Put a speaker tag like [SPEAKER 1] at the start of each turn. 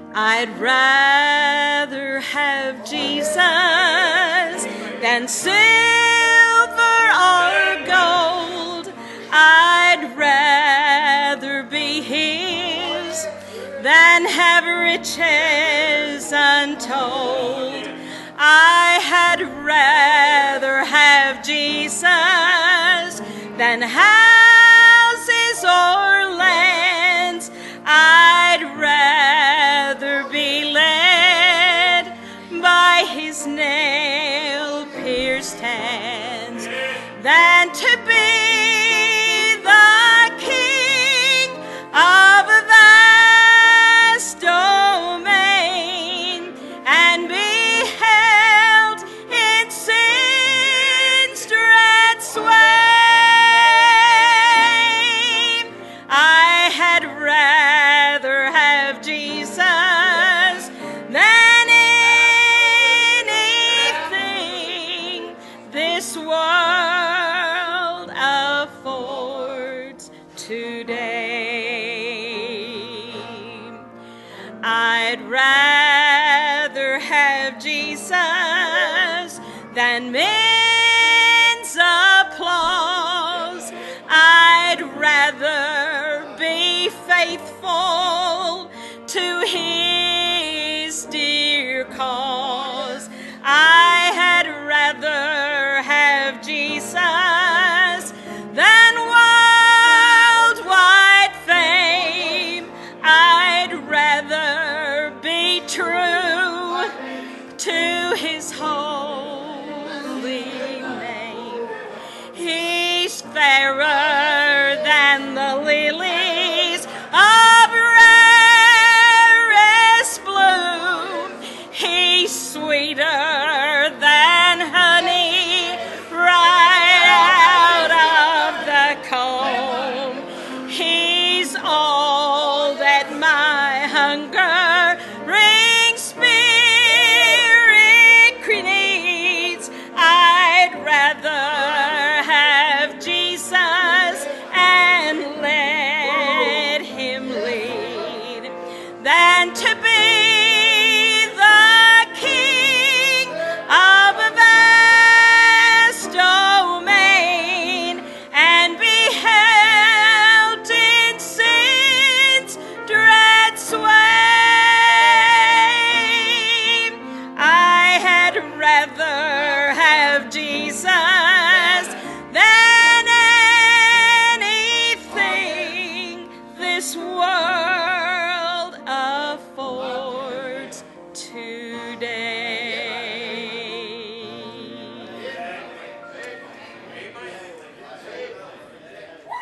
[SPEAKER 1] I'd rather have Jesus than silver or gold. I'd rather be his than have riches untold. I had rather have Jesus than houses or lands. I'd rather be led by his nail-pierced hands than to be the king of a vast domain and be held in sin's dread sway. I had rather have Jesus than anything this world affords today. I'd rather have Jesus than men's applause. I'd rather be faithful to his dear cause. I had rather have Jesus than worldwide fame. I'd rather be true to his holy name. He's fairer